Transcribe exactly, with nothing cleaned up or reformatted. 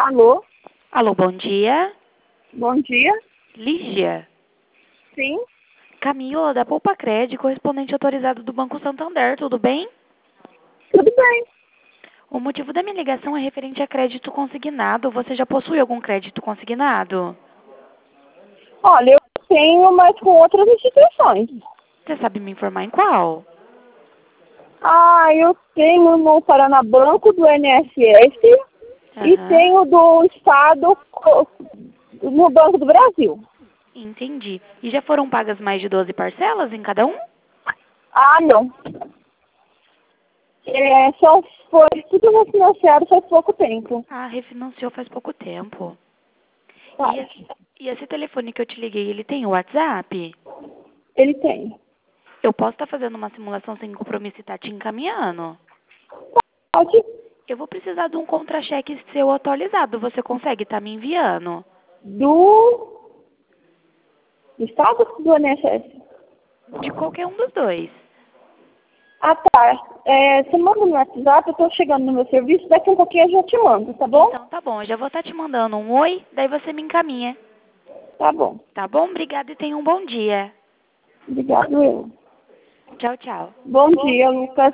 Alô? Alô, bom dia. Bom dia. Lígia. Sim? Camila, da Poupa Cred, correspondente autorizado do Banco Santander, tudo bem? Tudo bem. O motivo da minha ligação é referente a crédito consignado. Você já possui algum crédito consignado? Olha, eu tenho, mas com outras instituições. Você sabe me informar em qual? Ah, eu tenho no Paranabanco do I N S S e Aham. tenho do Estado co- no Banco do Brasil. Entendi. E já foram pagas mais de doze parcelas em cada um? Ah, não. É, só foi tudo refinanciado faz pouco tempo. Ah, refinanciou faz pouco tempo. Tá. E esse, e esse telefone que eu te liguei, ele tem o WhatsApp? Ele tem. Eu posso estar fazendo uma simulação sem compromisso e estar te encaminhando? Pode. Eu vou precisar de um contra-cheque seu atualizado. Você consegue estar me enviando? Do, do Estado ou do I N S S? De qualquer um dos dois. Ah, tá. É, você manda no WhatsApp, eu tô chegando no meu serviço, daqui a um pouquinho eu já te mando, tá bom? Então tá bom, eu já vou estar te mandando um oi, daí você me encaminha. Tá bom. Tá bom? Obrigada e tenha um bom dia. Obrigado, eu. Tchau, tchau. Bom dia, Lucas.